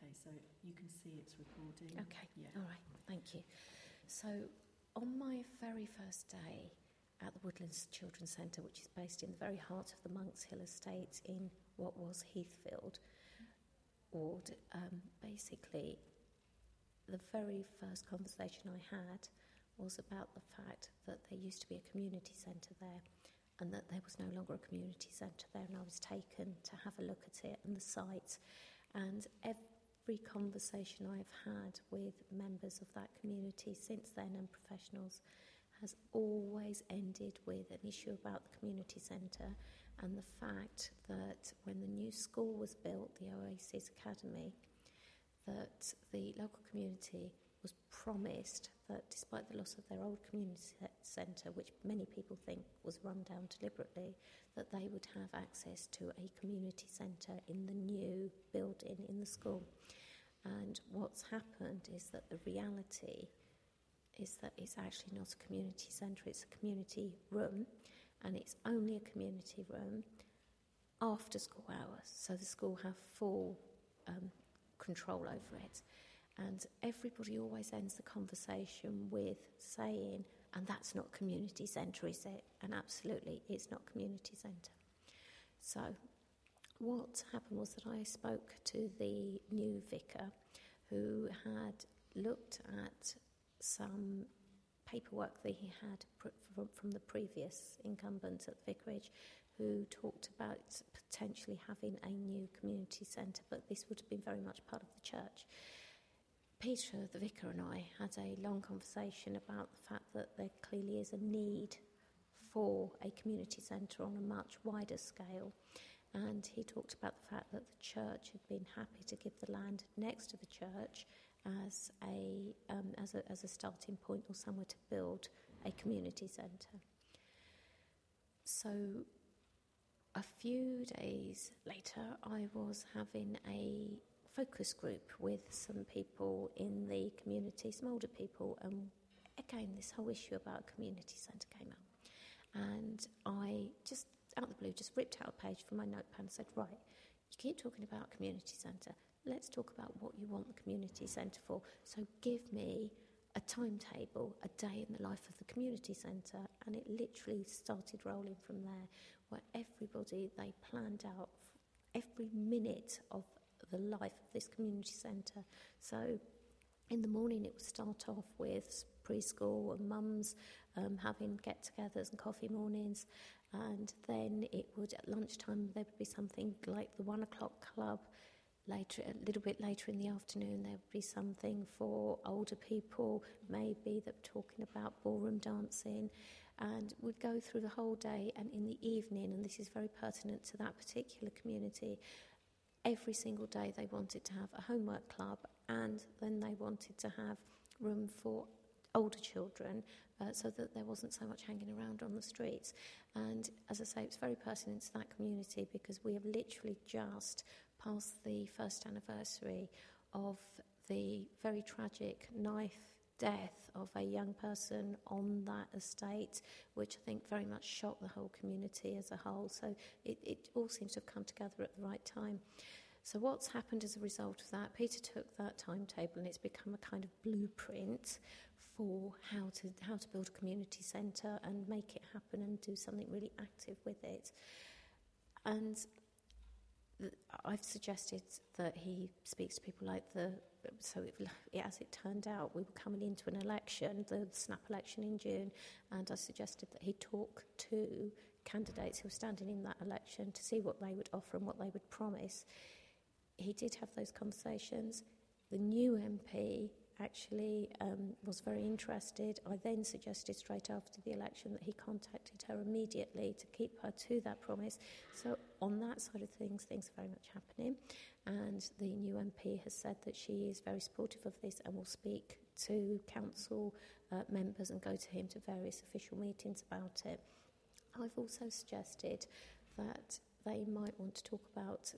Okay, so you can see it's recording. Okay, yeah. All right, thank you. So on my very first day at the Woodlands Children's Centre, which is based in the very heart of the Monks Hill estate in what was Heathfield ward, basically the very first conversation I had was about the fact that there used to be a community centre there and that there was no longer a community centre there, and I was taken to have a look at it and the site. And every conversation I've had with members of that community since then and professionals has always ended with an issue about the community centre and the fact that when the new school was built, the Oasis Academy, that the local community was promised that despite the loss of their old community centre, which many people think was run down deliberately, that they would have access to a community centre in the new building in the school. And what's happened is that the reality is that it's actually not a community centre, it's a community room, and it's only a community room after school hours, so the school have full control over it. And everybody always ends the conversation with saying, and that's not community centre, is it? And absolutely, it's not community centre. So what happened was that I spoke to the new vicar who had looked at some paperwork that he had from the previous incumbent at the vicarage, who talked about potentially having a new community centre, but this would have been very much part of the church. Peter, the vicar, and I had a long conversation about the fact that there clearly is a need for a community centre on a much wider scale. And he talked about the fact that the church had been happy to give the land next to the church as a starting point or somewhere to build a community centre. So a few days later, I was having a focus group with some people in the community, some older people, and again, this whole issue about a community centre came up. And I just, out of the blue, just ripped out a page from my notepad and said, right, you keep talking about community centre, let's talk about what you want the community centre for. So give me a timetable, a day in the life of the community centre, and it literally started rolling from there, where everybody, they planned out every minute of the life of this community centre. So in the morning it would start off with preschool and mums having get-togethers and coffee mornings, and then it would, at lunchtime, there would be something like the 1 o'clock club. Later, a little bit later in the afternoon, there would be something for older people, maybe that were talking about ballroom dancing, and would go through the whole day. And in the evening, and this is very pertinent to that particular community, every single day they wanted to have a homework club, and then they wanted to have room for older children so that there wasn't so much hanging around on the streets. And as I say, it's very pertinent to that community because we have literally just passed the first anniversary of the very tragic knife death of a young person on that estate, which I think very much shocked the whole community as a whole. So it all seems to have come together at the right time. So what's happened as a result of that, Peter took that timetable and it's become a kind of blueprint for how to build a community centre and make it happen and do something really active with it. And I've suggested that he speaks to people like as it turned out, we were coming into an election, the snap election in June, and I suggested that he talk to candidates who were standing in that election to see what they would offer and what they would promise. He did have those conversations. The new MP actually was very interested. I then suggested straight after the election that he contacted her immediately to keep her to that promise. So on that side of things are very much happening. And the new MP has said that she is very supportive of this and will speak to council members and go to him to various official meetings about it. I've also suggested that they might want to talk about...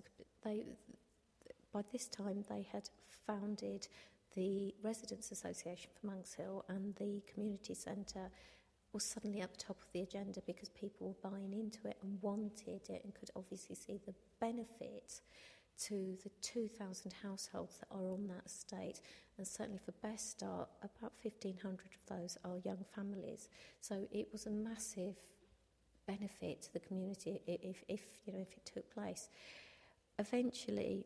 By this time, they had founded the Residents' Association for Monks Hill, and the community centre was suddenly at the top of the agenda because people were buying into it and wanted it and could obviously see the benefit to the 2,000 households that are on that estate, and certainly for Best Start, about 1,500 of those are young families. So it was a massive benefit to the community if it took place. Eventually,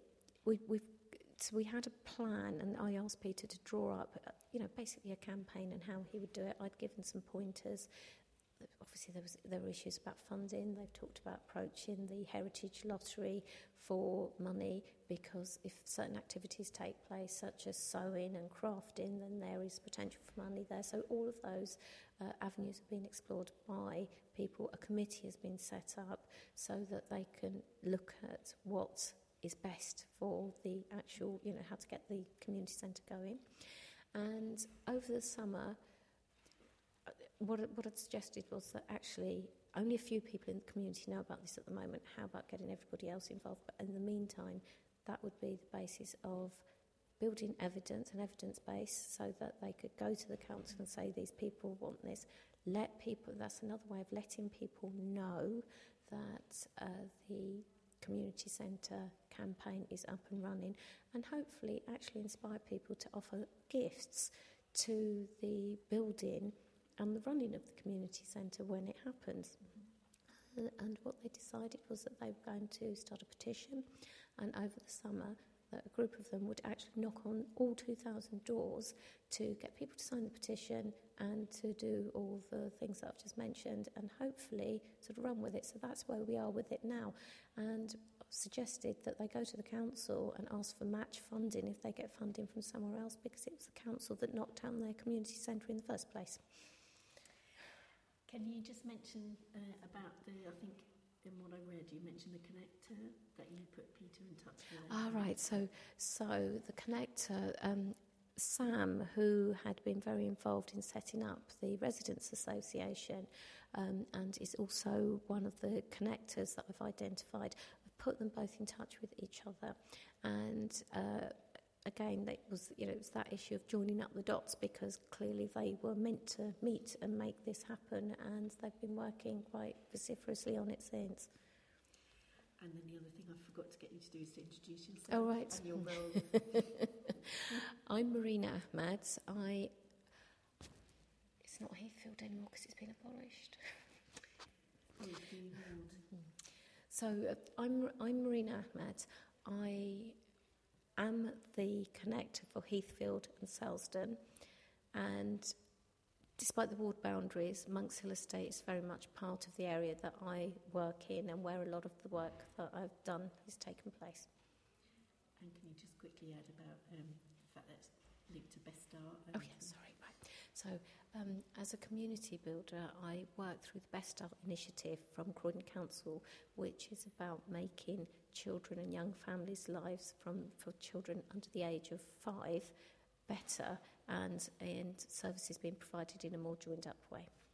we had a plan, and I asked Peter to draw up, basically a campaign and how he would do it. I'd given some pointers. Obviously, there were issues about funding. They've talked about approaching the Heritage Lottery for money, because if certain activities take place, such as sewing and crafting, then there is potential for money there. So all of those avenues have been explored by people. A committee has been set up so that they can look at what is best for the actual, how to get the community centre going. And over the summer, what I'd suggested was that actually only a few people in the community know about this at the moment. How about getting everybody else involved? But in the meantime, that would be the basis of building evidence, an evidence base, so that they could go to the council and say, these people want this. That's another way of letting people know that the community centre campaign is up and running, and hopefully actually inspire people to offer gifts to the building and the running of the community centre when it happens. And what they decided was that they were going to start a petition, and over the summer that a group of them would actually knock on all 2,000 doors to get people to sign the petition and to do all the things that I've just mentioned, and hopefully sort of run with it. So that's where we are with it now. And I've suggested that they go to the council and ask for match funding if they get funding from somewhere else, because it was the council that knocked down their community centre in the first place. Can you just mention about I think in what I read, you mentioned the connector that you put Peter in touch with. Right. So the connector, Sam, who had been very involved in setting up the Residents Association, and is also one of the connectors that I've identified, I've put them both in touch with each other. And again, it was that issue of joining up the dots, because clearly they were meant to meet and make this happen, and they've been working quite vociferously on it since. And then the other thing I forgot to get you to do is to introduce yourself. Oh, right. And your role. I'm Marina Ahmed. It's not Heathfield anymore because it's been abolished. So I'm Marina Ahmed. I am the connector for Heathfield and Selsdon, and despite the ward boundaries, Monks Hill Estate is very much part of the area that I work in and where a lot of the work that I've done has taken place. And can you just quickly add about the fact that it's linked to Best Start? Oh yeah, sorry, right. So as a community builder, I work through the Best Start initiative from Croydon Council, which is about making children and young families' lives for children under the age of 5 better, and services being provided in a more joined up way.